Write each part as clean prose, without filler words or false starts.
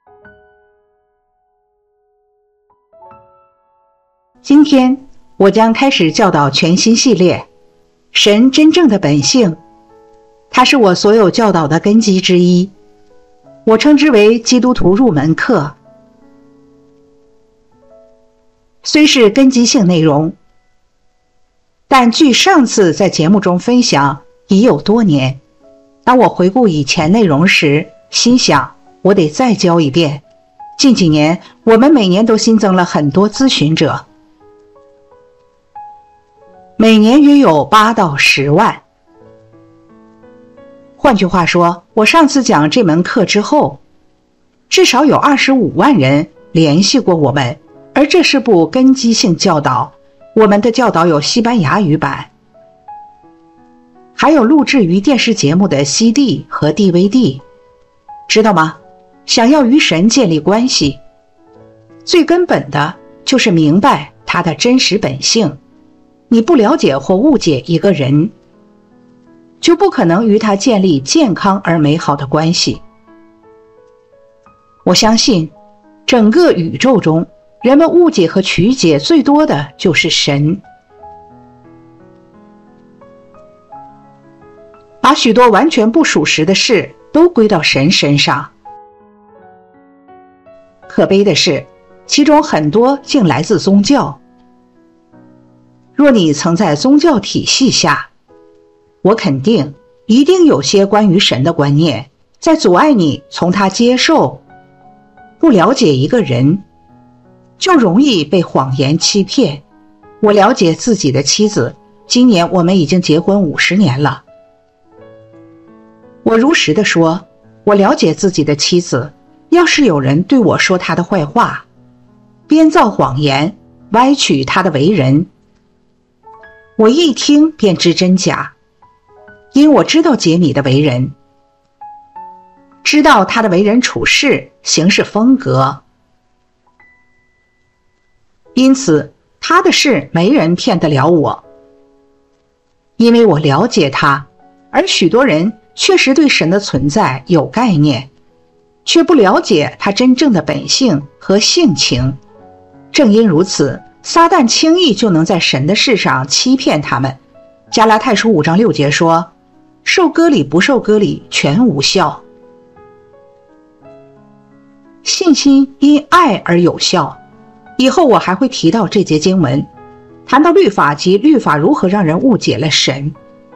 今天我将开始教导全新系列神真正的本性，它是我所有教导的根基之一，我称之为基督徒入门课。虽是根基性内容，但距上次在节目中分享已有多年。当我回顾以前内容时，心想我得再教一遍。近几年我们每年都新增了很多咨询者，每年约有8到10万。换句话说，我上次讲这门课之后，至少有25万人联系过我们，而这是部根基性教导，我们的教导有西班牙语版，还有录制于电视节目的 CD 和 DVD。 知道吗？想要与神建立关系，最根本的就是明白他的真实本性。你不了解或误解一个人，就不可能与他建立健康而美好的关系。我相信整个宇宙中，人们误解和曲解最多的就是神，把许多完全不属实的事都归到神身上。可悲的是，其中很多竟来自宗教。若你曾在宗教体系下，我肯定一定有些关于神的观念在阻碍你从他接受。不了解一个人，就容易被谎言欺骗。我了解自己的妻子，今年我们已经结婚50年了。我如实地说，我了解自己的妻子，要是有人对我说她的坏话，编造谎言，歪曲她的为人，我一听便知真假，因我知道杰米的为人，知道他的为人处事、行事风格，因此他的事没人骗得了我。因为我了解他，而许多人确实对神的存在有概念，却不了解他真正的本性和性情。正因如此，撒旦轻易就能在神的事上欺骗他们。加拉太书5章6节说，受割礼不受割礼全无效。信心因爱而有效，以后我还会提到这节经文，谈到律法及律法如何让人误解了神。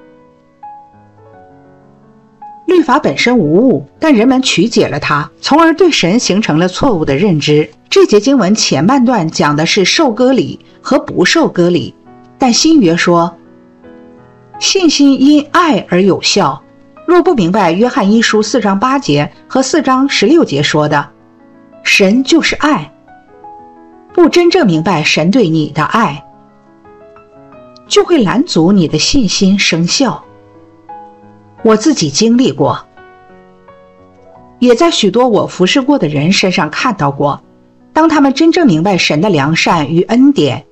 律法本身无误，但人们曲解了它，从而对神形成了错误的认知。这节经文前半段讲的是受割礼和不受割礼，但新约说信心因爱而有效。若不明白约翰1书4章8节和4章16节说的神就是爱，不真正明白神对你的爱，就会拦阻你的信心生效。我自己经历过，也在许多我服侍过的人身上看到过，当他们真正明白神的良善与恩典，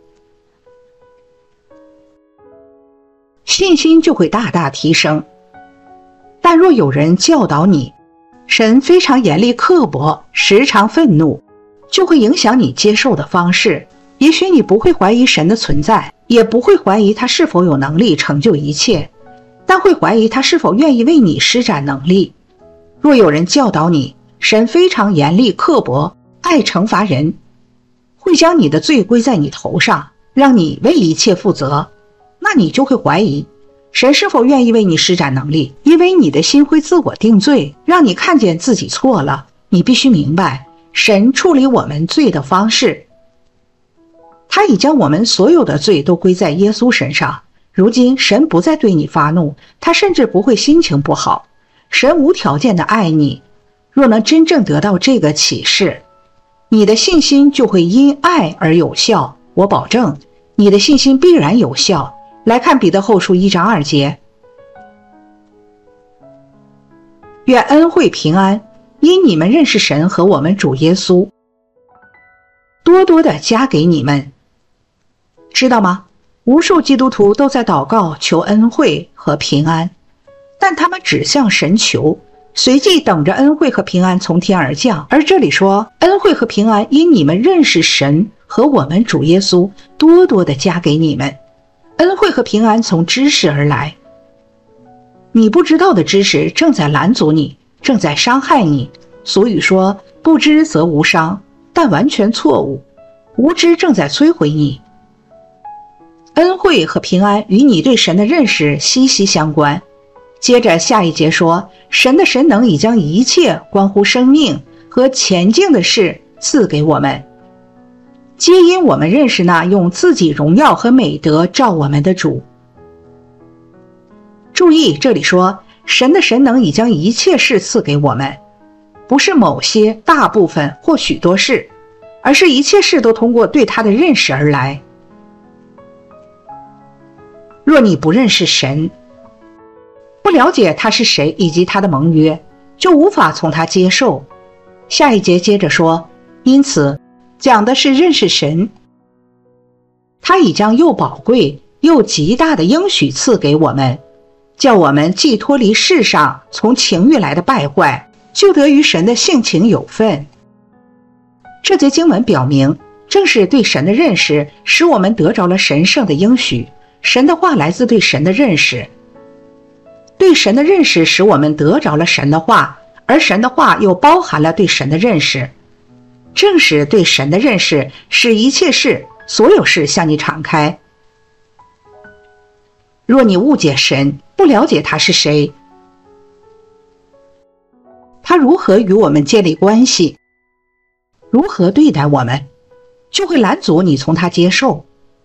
信心就会大大提升。但若有人教导你，神非常严厉刻薄，时常愤怒，就会影响你接受的方式。也许你不会怀疑神的存在，也不会怀疑他是否有能力成就一切，但会怀疑他是否愿意为你施展能力。若有人教导你，神非常严厉刻薄，爱惩罚人，会将你的罪归在你头上，让你为一切负责，那你就会怀疑神是否愿意为你施展能力，因为你的心会自我定罪，让你看见自己错了。你必须明白神处理我们罪的方式，他已将我们所有的罪都归在耶稣身上。如今神不再对你发怒，他甚至不会心情不好。神无条件的爱你，若能真正得到这个启示，你的信心就会因爱而有效。我保证你的信心必然有效。来看彼得后书1章2节，愿恩惠平安因你们认识神和我们主耶稣，多多的加给你们。知道吗？无数基督徒都在祷告求恩惠和平安，但他们只向神求， 随即等着恩惠和平安从天而降。而这里说，恩惠和平安因你们认识神和我们主耶稣，多多的加给你们。恩惠和平安从知识而来，你不知道的知识正在拦阻你，正在伤害你。俗语说，不知则无伤，但完全错误，无知正在摧毁你。恩惠和平安与你对神的认识息息相关。接着下一节说，神的神能已将一切关乎生命和前进的事赐给我们，皆因我们认识那用自己荣耀和美德照我们的主。注意，这里说神的神能已将一切事赐给我们，不是某些大部分或许多事，而是一切事都通过对他的认识而来。若你不认识神，不了解他是谁以及他的盟约，就无法从他接受。下一节接着说，因此讲的是认识神，他已将又宝贵又极大的应许赐给我们，叫我们既脱离世上从情欲来的败坏，就得与神的性情有份。这节经文表明，正是对神的认识使我们得着了神圣的应许。神的话来自对神的认识，对神的认识使我们得着了神的话，而神的话又包含了对神的认识。正是对神的认识使一切事所有事向你敞开。若你误解神，不了解他是谁，他如何与我们建立关系，如何对待我们，就会拦阻你从他接受。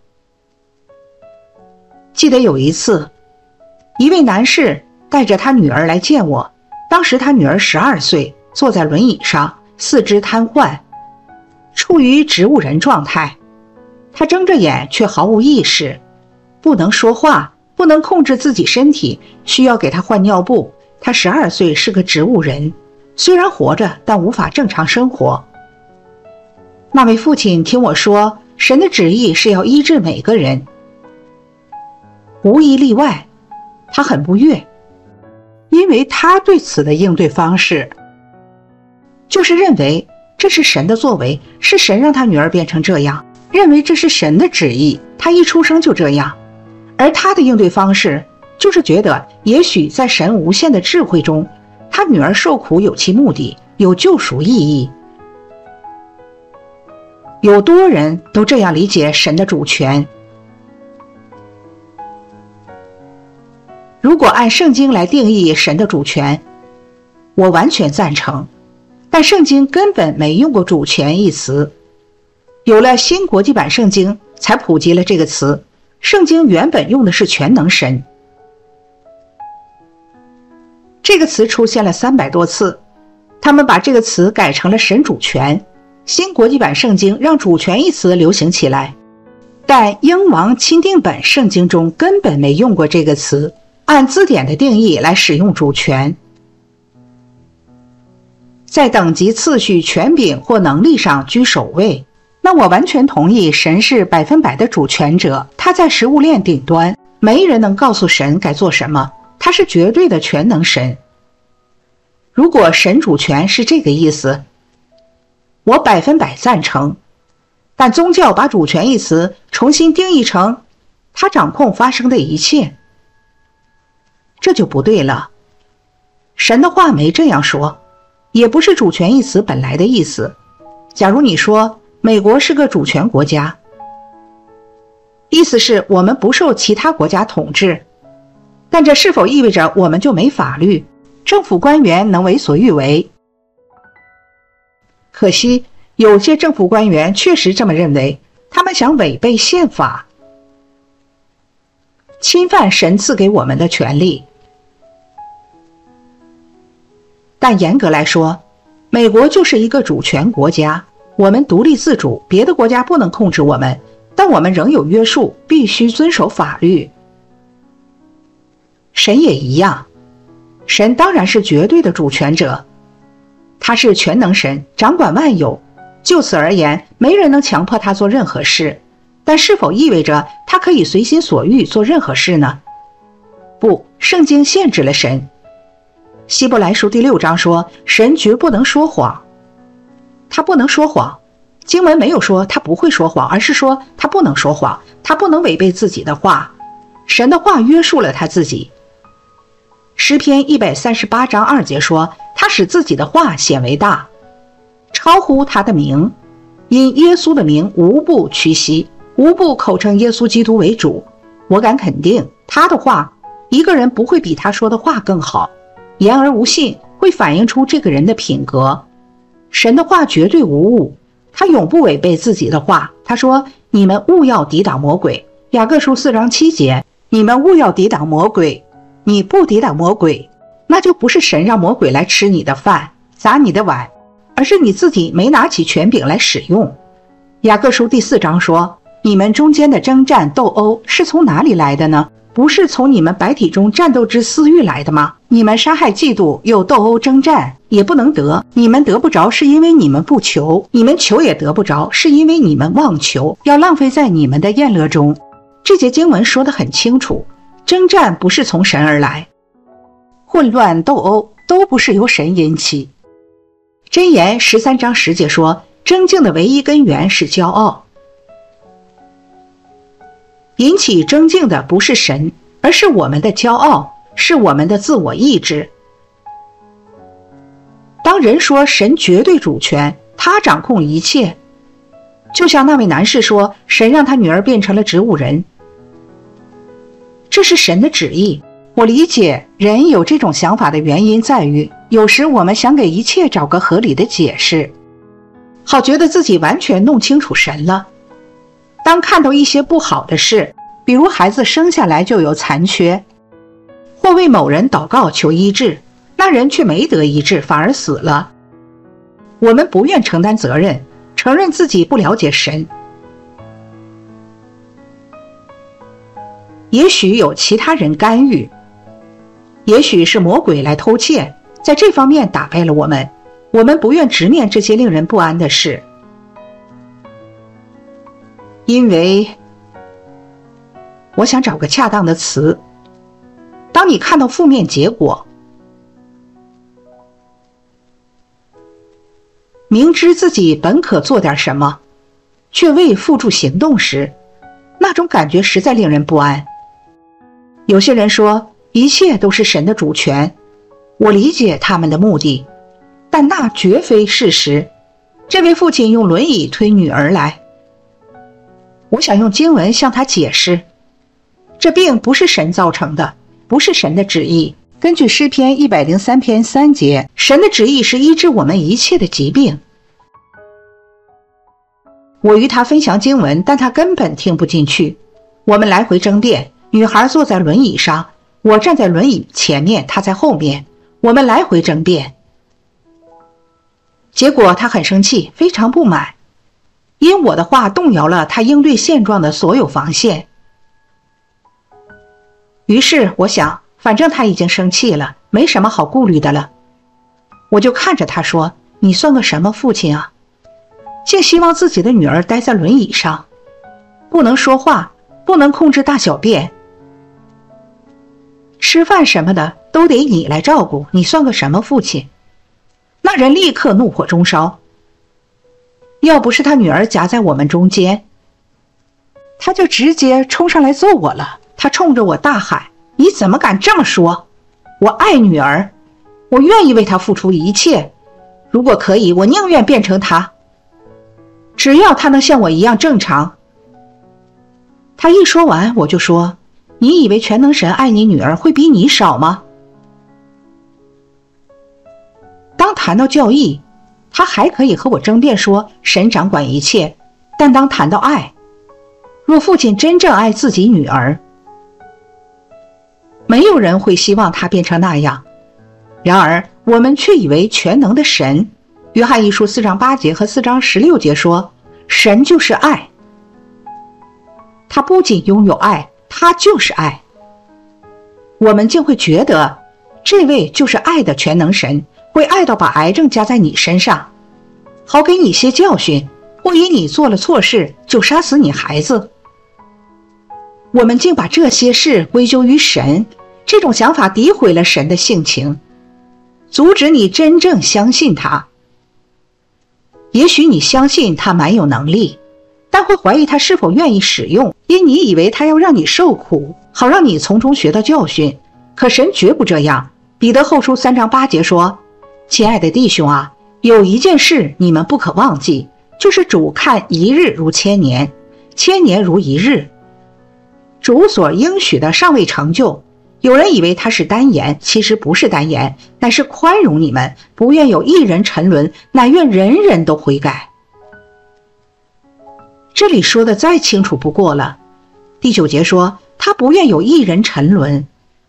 记得有一次，一位男士带着他女儿来见我，当时他女儿12岁，坐在轮椅上，四肢瘫痪，处于植物人状态。他睁着眼却毫无意识，不能说话，不能控制自己身体，需要给他换尿布。他12岁，是个植物人，虽然活着，但无法正常生活。那位父亲听我说，神的旨意是要医治每个人，无一例外。他很不悦，因为他对此的应对方式就是认为这是神的作为，是神让他女儿变成这样，认为这是神的旨意，他一出生就这样。而他的应对方式就是觉得也许在神无限的智慧中，他女儿受苦有其目的，有救赎意义。有多人都这样理解神的主权。如果按圣经来定义神的主权，我完全赞成，但圣经根本没用过主权一词，有了新国际版圣经才普及了这个词。圣经原本用的是全能神，这个词出现了300多次，他们把这个词改成了神主权。新国际版圣经让主权一词流行起来，但英王钦定本圣经中根本没用过这个词，按字典的定义来使用主权。在等级次序、权柄或能力上居首位，那我完全同意神是100%的主权者，他在食物链顶端，没人能告诉神该做什么，他是绝对的全能神。如果神主权是这个意思，我100%赞成，但宗教把主权一词重新定义成他掌控发生的一切，这就不对了。神的话没这样说，也不是主权一词本来的意思。假如你说美国是个主权国家，意思是我们不受其他国家统治，但这是否意味着我们就没法律，政府官员能为所欲为？可惜有些政府官员确实这么认为，他们想违背宪法，侵犯神赐给我们的权利。但严格来说，美国就是一个主权国家，我们独立自主，别的国家不能控制我们，但我们仍有约束，必须遵守法律。神也一样，神当然是绝对的主权者，他是全能神，掌管万有，就此而言，没人能强迫他做任何事。但是否意味着他可以随心所欲做任何事呢？不，圣经限制了神。 希伯来书第6章说，神绝不能说谎。他不能说谎，经文没有说他不会说谎，而是说他不能说谎，他不能违背自己的话。神的话约束了他自己。诗篇138章2节说，他使自己的话显为大，超乎他的名，因耶稣的名无不屈膝，无不口称耶稣基督为主。我敢肯定，他的话，一个人不会比他说的话更好。言而无信会反映出这个人的品格。神的话绝对无误，他永不违背自己的话。他说，你们务要抵挡魔鬼。雅各书4章7节，你们务要抵挡魔鬼。你不抵挡魔鬼，那就不是神让魔鬼来吃你的饭，砸你的碗，而是你自己没拿起权柄来使用。雅各书第4章说，你们中间的征战斗殴是从哪里来的呢？不是从你们百体中战斗之私欲来的吗？你们杀害嫉妒又斗殴征战，也不能得。你们得不着，是因为你们不求；你们求也得不着，是因为你们妄求，要浪费在你们的宴乐中。这节经文说得很清楚，征战不是从神而来，混乱斗殴都不是由神引起。箴言13章10节说，争竞的唯一根源是骄傲。引起争竞的不是神，而是我们的骄傲，是我们的自我意志。当人说神绝对主权，他掌控一切，就像那位男士说，神让他女儿变成了植物人，这是神的旨意。我理解人有这种想法的原因在于，有时我们想给一切找个合理的解释，好觉得自己完全弄清楚神了。当看到一些不好的事，比如孩子生下来就有残缺，或为某人祷告求医治，那人却没得医治，反而死了，我们不愿承担责任，承认自己不了解神。也许有其他人干预，也许是魔鬼来偷窃，在这方面打败了我们。我们不愿直面这些令人不安的事，因为我想找个恰当的词。当你看到负面结果，明知自己本可做点什么，却未付诸行动时，那种感觉实在令人不安。有些人说一切都是神的主权，我理解他们的目的，但那绝非事实。这位父亲用轮椅推女儿来，我想用经文向他解释，这病不是神造成的，不是神的旨意。根据诗篇103篇3节，神的旨意是医治我们一切的疾病。我与他分享经文，但他根本听不进去。我们来回争辩，女孩坐在轮椅上，我站在轮椅前面，她在后面，我们来回争辩。结果她很生气，非常不满，因我的话动摇了她应对现状的所有防线。于是我想，反正她已经生气了，没什么好顾虑的了。我就看着她说，你算个什么父亲啊，竟希望自己的女儿待在轮椅上，不能说话，不能控制大小便，吃饭什么的都得你来照顾，你算个什么父亲？那人立刻怒火中烧，要不是他女儿夹在我们中间，他就直接冲上来揍我了。他冲着我大喊，你怎么敢这么说？我爱女儿，我愿意为她付出一切，如果可以，我宁愿变成她，只要她能像我一样正常。他一说完，我就说，你以为全能神爱你女儿会比你少吗？当谈到教义，他还可以和我争辩说神掌管一切，但当谈到爱，若父亲真正爱自己女儿，没有人会希望他变成那样。然而我们却以为全能的神，约翰一书4章8节和4章16节说，神就是爱，他不仅拥有爱，他就是爱。我们竟会觉得这位就是爱的全能神，会爱到把癌症加在你身上，好给你些教训，或因你做了错事就杀死你孩子。我们竟把这些事归咎于神，这种想法诋毁了神的性情。 阻止你真正相信他。也许你相信他蛮有能力，但会怀疑他是否愿意使用，因你以为他要让你受苦，好让你从中学到教训。可神绝不这样。彼得后书3章8节说，亲爱的弟兄啊，有一件事你们不可忘记，就是主看一日如千年，千年如一日。主所应许的尚未成就，有人以为他是单言，其实不是单言，乃是宽容你们，不愿有一人沉沦，乃愿人人都悔改。这里说的再清楚不过了。第9节说，他不愿有一人沉沦，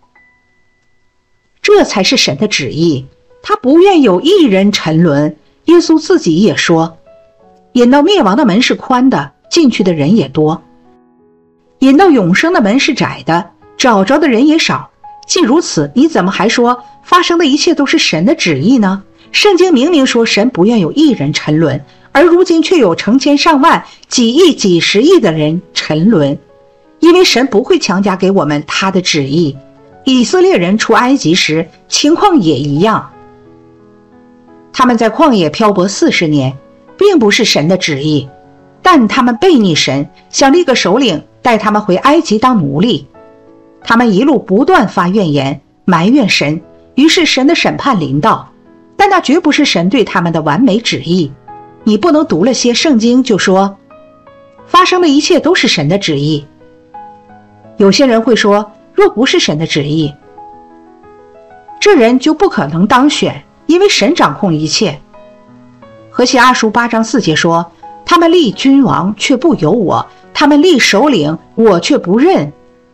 这才是神的旨意，他不愿有一人沉沦。耶稣自己也说，引到灭亡的门是宽的，进去的人也多；引到永生的门是窄的，找着的人也少。既如此，你怎么还说发生的一切都是神的旨意呢？圣经明明说神不愿有一人沉沦，而如今却有成千上万、几亿、几十亿的人沉沦，因为神不会强加给我们他的旨意。以色列人出埃及时情况也一样，他们在旷野漂泊40年，并不是神的旨意，但他们悖逆神，想立个首领带他们回埃及当奴隶。他们一路不断发怨言，埋怨神，于是神的审判临到，但那绝不是神对他们的完美旨意。你不能读了些圣经就说发生的一切都是神的旨意。有些人会说，若不是神的旨意，这人就不可能当选，因为神掌控一切。何西阿书8章4节说，他们立君王却不由我，他们立首领我却不认。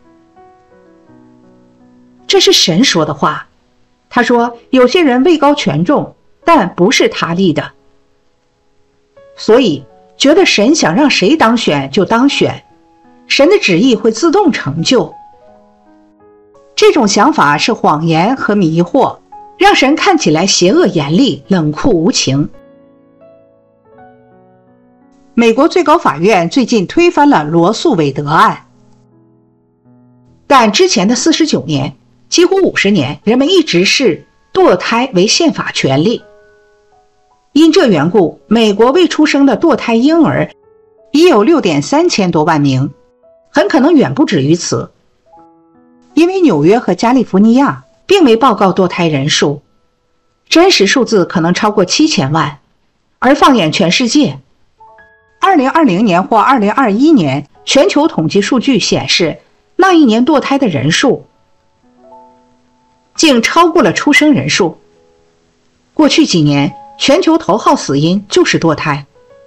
这是神说的话。他说，有些人位高权重，但不是他立的。所以觉得神想让谁当选就当选，神的旨意会自动成就。这种想法是谎言和迷惑，让神看起来邪恶严厉、冷酷无情。美国最高法院最近推翻了罗素韦德案，但之前的49年，几乎50年，人们一直视堕胎为宪法权利。因这缘故，美国未出生的堕胎婴儿已有6.3千多万名，很可能远不止于此。因为纽约和加利福尼亚并没报告堕胎人数，真实数字可能超过7000万。而放眼全世界，2020年或2021年全球统计数据显示，那一年堕胎的人数竟超过了出生人数。过去几年，全球头号死因就是堕胎。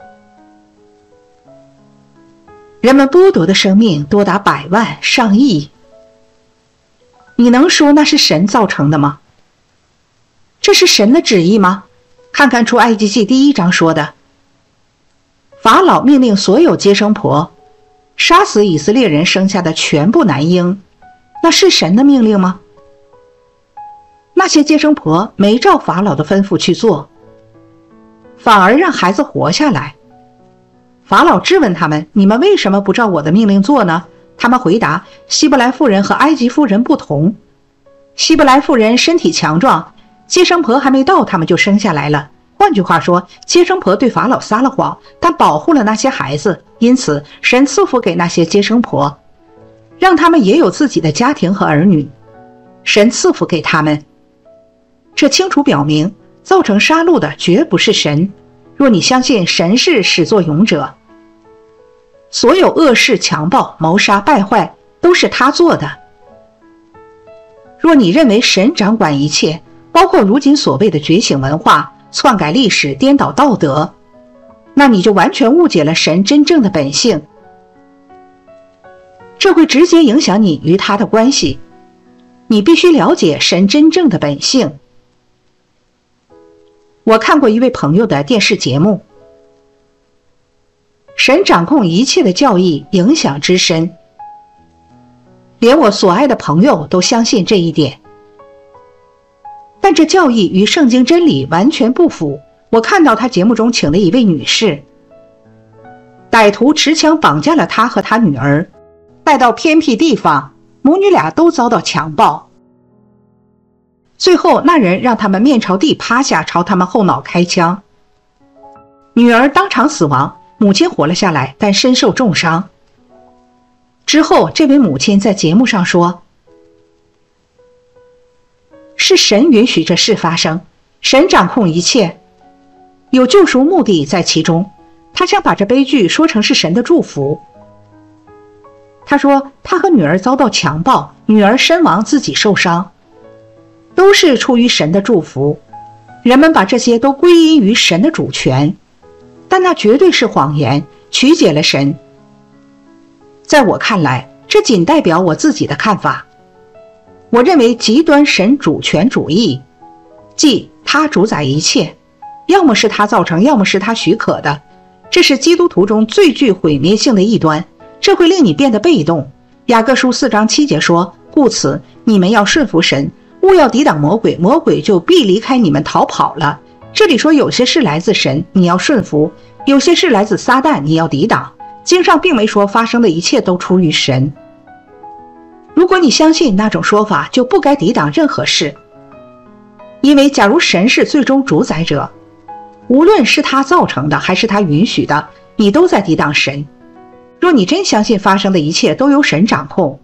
人们剥夺的生命多达100万、上亿。你能说那是神造成的吗？这是神的旨意吗？看看出埃及记第1章说的，法老命令所有接生婆杀死以色列人生下的全部男婴，那是神的命令吗？那些接生婆没照法老的吩咐去做，反而让孩子活下来。法老质问他们，你们为什么不照我的命令做呢？他们回答，希伯来妇人和埃及妇人不同，希伯来妇人身体强壮，接生婆还没到他们就生下来了。换句话说，接生婆对法老撒了谎，但保护了那些孩子，因此神赐福给那些接生婆，让他们也有自己的家庭和儿女。神赐福给他们，这清楚表明造成杀戮的绝不是神。若你相信神是始作俑者，所有恶事、强暴、谋杀、败坏都是他做的。若你认为神掌管一切，包括如今所谓的觉醒文化、篡改历史、颠倒道德，那你就完全误解了神真正的本性。这会直接影响你与他的关系。你必须了解神真正的本性。我看过一位朋友的电视节目，神掌控一切的教义影响之深，连我所爱的朋友都相信这一点。但这教义与圣经真理完全不符。我看到他节目中请了一位女士，歹徒持枪绑架了他和他女儿，带到偏僻地方，母女俩都遭到强暴。 最后那人让他们面朝地趴下，朝他们后脑开枪。女儿当场死亡，母亲活了下来，但身受重伤。之后这位母亲在节目上说，是神允许这事发生，神掌控一切，有救赎目的在其中，他想把这悲剧说成是神的祝福。他说他和女儿遭到强暴，女儿身亡，自己受伤，都是出于神的祝福。人们把这些都归因于神的主权，但那绝对是谎言，曲解了神。在我看来，这仅代表我自己的看法。我认为极端神主权主义，即他主宰一切，要么是他造成，要么是他许可的，这是基督徒中最具毁灭性的异端，这会令你变得被动。雅各书4章7节说，故此你们要顺服神，勿要抵挡魔鬼，魔鬼就必离开你们逃跑了。这里说有些是来自神，你要顺服，有些是来自撒旦，你要抵挡。经上并没说发生的一切都出于神。如果你相信那种说法，就不该抵挡任何事。因为假如神是最终主宰者，无论是他造成的还是他允许的，你都在抵挡神。若你真相信发生的一切都由神掌控，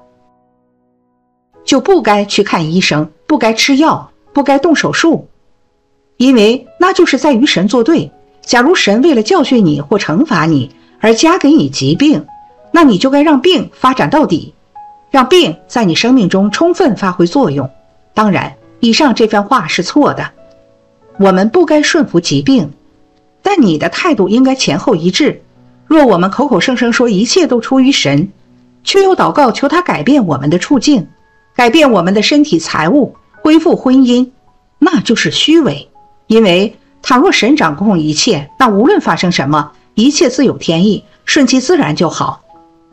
就不该去看医生，不该吃药，不该动手术，因为那就是在与神作对。假如神为了教训你或惩罚你而加给你疾病，那你就该让病发展到底，让病在你生命中充分发挥作用。当然，以上这番话是错的，我们不该顺服疾病，但你的态度应该前后一致。若我们口口声声说一切都出于神，却又祷告求他改变我们的处境，改变我们的身体财物，恢复婚姻，那就是虚伪。因为倘若神掌控一切，那无论发生什么，一切自有天意，顺其自然就好。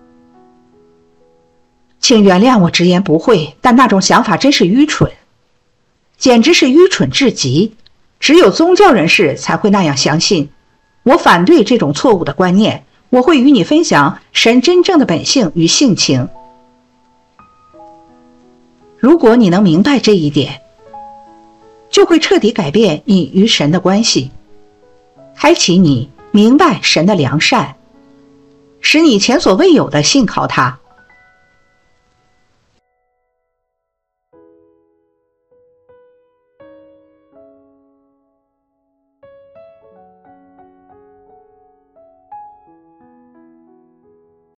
请原谅我直言不讳，但那种想法真是愚蠢，简直是愚蠢至极，只有宗教人士才会那样相信。我反对这种错误的观念，我会与你分享神真正的本性与性情。如果你能明白这一点，就会彻底改变你与神的关系，开启你明白神的良善，使你前所未有的信靠他。